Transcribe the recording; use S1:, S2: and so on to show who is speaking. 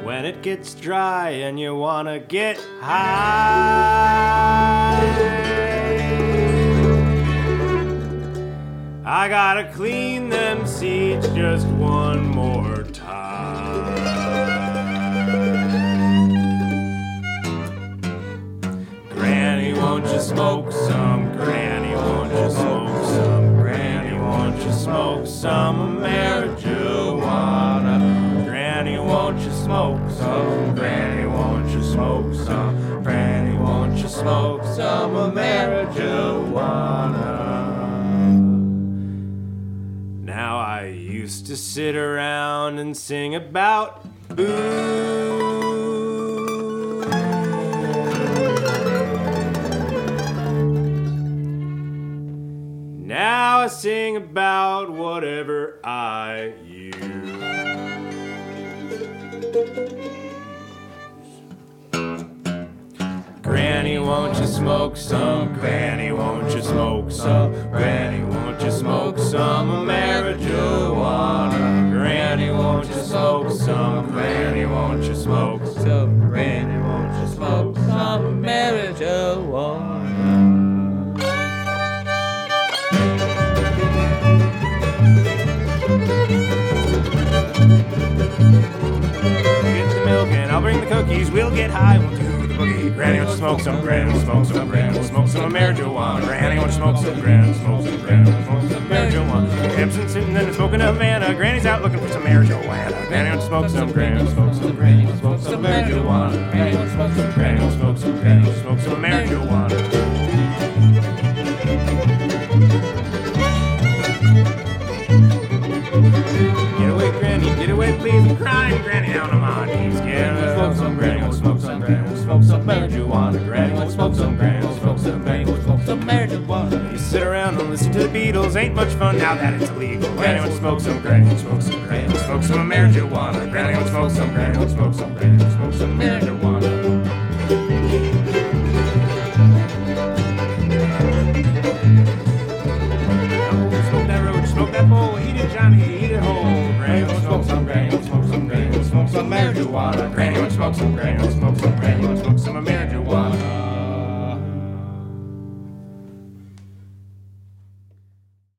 S1: when it gets dry and you wanna get high. I gotta clean them seats just one more time. Granny, won't you smoke some? Granny, won't you smoke some? Granny, won't you smoke some marijuana? Granny, won't you smoke some? Granny, won't you smoke some? Granny, won't you smoke some marijuana? Now I used to sit around and sing about booze. Now I sing about whatever I use. Granny, won't you smoke some? Granny, won't you smoke some? Granny, won't you smoke some marijuana? Granny, won't you smoke some? Granny, won't you smoke some? Granny, won't you smoke some marijuana? Get the milk and I'll bring the cookies. We'll get high, we'll do the boogie. Granny, won't you smoke some? Granny, won't you smoke some? Granny, won't you smoke some marijuana? Granny, won't you smoke some? Granny, won't you smoke some? Granny, won't you smoke some marijuana? Gibson's sitting and smoking a Havana. Granny's out looking for some marijuana. Granny, won't you smoke some? Granny, won't you smoke some? Granny, won't you smoke some marijuana? Granny, won't you smoke some? Granny, won't you smoke some? Granny, won't you smoke some marijuana? Get away, please, I'm crying, Granny, down on my knees. Get away, smoke some, Granny, we'll smoke some, Granny, we'll smoke some marijuana. Granny, we'll smoke some, Granny, we'll smoke some, Granny, we'll smoke some marijuana. You sit around and listen to the Beatles, ain't much fun now that it's illegal. Granny, we'll smoke some, Granny, we'll smoke some, Granny, we'll smoke some marijuana. Granny, we'll smoke some, Granny, we'll smoke some, Granny, we'll smoke some marijuana. Smoke that bowl, eat it, Johnny, eat it whole. Granny, we'll smoke some, Granny, we'll smoke some, Granny, we'll smoke some marijuana. Granny, we'll smoke some, Granny, we'll smoke some, Granny, we'll